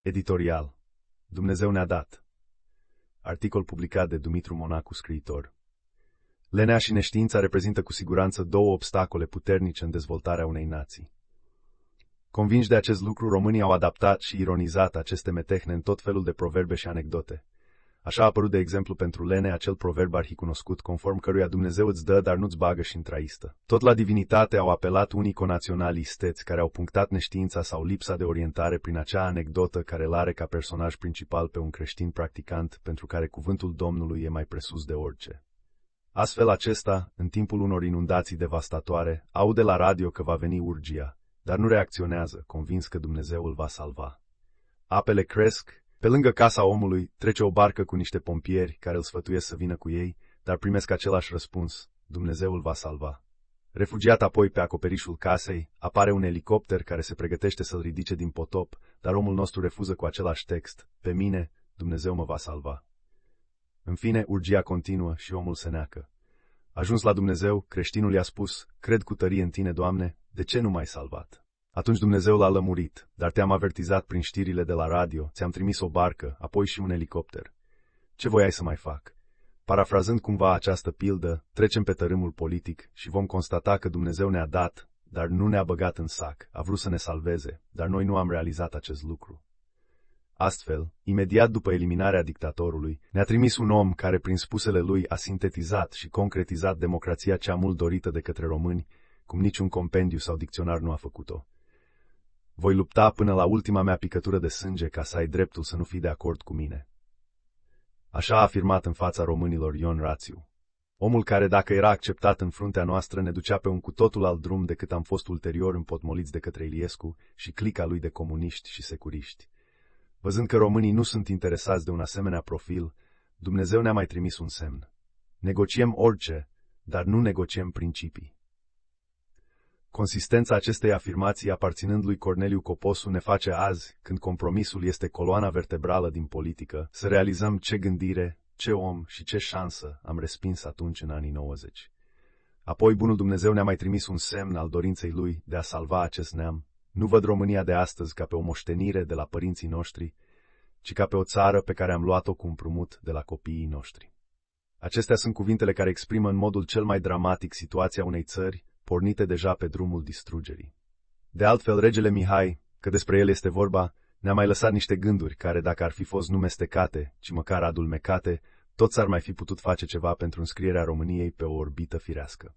Editorial. Dumnezeu ne-a dat. Articol publicat de Dumitru Monacu, scriitor. Lenea și neștiința reprezintă cu siguranță două obstacole puternice în dezvoltarea unei nații. Convinși de acest lucru, românii au adaptat și ironizat aceste metehne în tot felul de proverbe și anecdote. Așa a apărut, de exemplu, pentru Lenea acel proverb arhicunoscut, conform căruia Dumnezeu îți dă, dar nu-ți bagă și în traistă. Tot la divinitate au apelat unii conaționali isteți care au punctat neștiința sau lipsa de orientare prin acea anecdotă care îl are ca personaj principal pe un creștin practicant, pentru care cuvântul Domnului e mai presus de orice. Astfel acesta, în timpul unor inundații devastatoare, aude la radio că va veni urgia, dar nu reacționează, convins că Dumnezeu îl va salva. Apele cresc. Pe lângă casa omului trece o barcă cu niște pompieri care îl sfătuiesc să vină cu ei, dar primesc același răspuns: Dumnezeu îl va salva. Refugiat apoi pe acoperișul casei, apare un elicopter care se pregătește să-l ridice din potop, dar omul nostru refuză cu același text: Pe mine, Dumnezeu mă va salva. În fine, urgia continuă și omul se neacă. Ajuns la Dumnezeu, creștinul i-a spus: Cred cu tărie în tine, Doamne, de ce nu m-ai salvat? Atunci Dumnezeu l-a lămurit: Dar te-am avertizat prin știrile de la radio, ți-am trimis o barcă, apoi și un elicopter. Ce voiai să mai fac? Parafrazând cumva această pildă, trecem pe tărâmul politic și vom constata că Dumnezeu ne-a dat, dar nu ne-a băgat în sac, a vrut să ne salveze, dar noi nu am realizat acest lucru. Astfel, imediat după eliminarea dictatorului, ne-a trimis un om care, prin spusele lui, a sintetizat și concretizat democrația cea mult dorită de către români, cum niciun compendiu sau dicționar nu a făcut-o. Voi lupta până la ultima mea picătură de sânge ca să ai dreptul să nu fii de acord cu mine. Așa a afirmat în fața românilor Ion Rațiu. Omul care, dacă era acceptat în fruntea noastră, ne ducea pe un cu totul alt drum decât am fost ulterior împotmoliți de către Iliescu și clica lui de comuniști și securiști. Văzând că românii nu sunt interesați de un asemenea profil, Dumnezeu ne-a mai trimis un semn. Negociem orice, dar nu negociem principii. Consistența acestei afirmații, aparținând lui Corneliu Coposu, ne face azi, când compromisul este coloana vertebrală din politică, să realizăm ce gândire, ce om și ce șansă am respins atunci în anii 90. Apoi bunul Dumnezeu ne-a mai trimis un semn al dorinței lui de a salva acest neam. Nu văd România de astăzi ca pe o moștenire de la părinții noștri, ci ca pe o țară pe care am luat-o cu împrumut de la copiii noștri. Acestea sunt cuvintele care exprimă în modul cel mai dramatic situația unei țări pornite deja pe drumul distrugerii. De altfel, regele Mihai, că despre el este vorba, ne-a mai lăsat niște gânduri care, dacă ar fi fost nu mestecate, ci măcar adulmecate, tot s-ar mai fi putut face ceva pentru înscrierea României pe o orbită firească.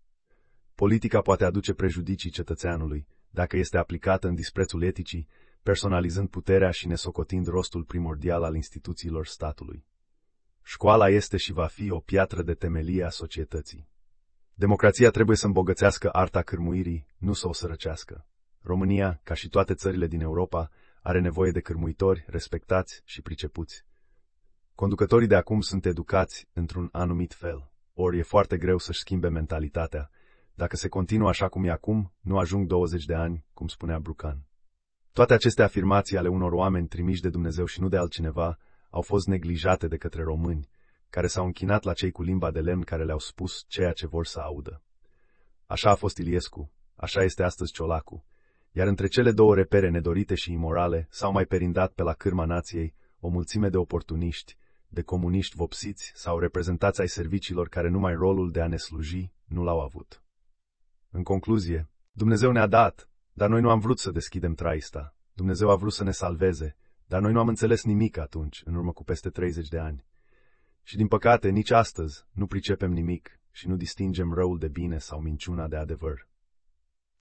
Politica poate aduce prejudicii cetățeanului, dacă este aplicată în disprețul eticii, personalizând puterea și nesocotind rostul primordial al instituțiilor statului. Școala este și va fi o piatră de temelie a societății. Democrația trebuie să îmbogățească arta cârmuirii, nu să o sărăcească. România, ca și toate țările din Europa, are nevoie de cârmuitori respectați și pricepuți. Conducătorii de acum sunt educați într-un anumit fel, ori e foarte greu să-și schimbe mentalitatea. Dacă se continuă așa cum e acum, nu ajung 20 de ani, cum spunea Brucan. Toate aceste afirmații ale unor oameni trimiși de Dumnezeu și nu de altcineva au fost neglijate de către români, care s-au închinat la cei cu limba de lemn care le-au spus ceea ce vor să audă. Așa a fost Iliescu, așa este astăzi Ciolacu, iar între cele două repere nedorite și imorale s-au mai perindat pe la cârma nației o mulțime de oportuniști, de comuniști vopsiți sau reprezentați ai serviciilor care numai rolul de a ne sluji nu l-au avut. În concluzie, Dumnezeu ne-a dat, dar noi nu am vrut să deschidem traista. Dumnezeu a vrut să ne salveze, dar noi nu am înțeles nimic atunci, în urmă cu peste 30 de ani. Și din păcate, nici astăzi nu pricepem nimic și nu distingem răul de bine sau minciuna de adevăr.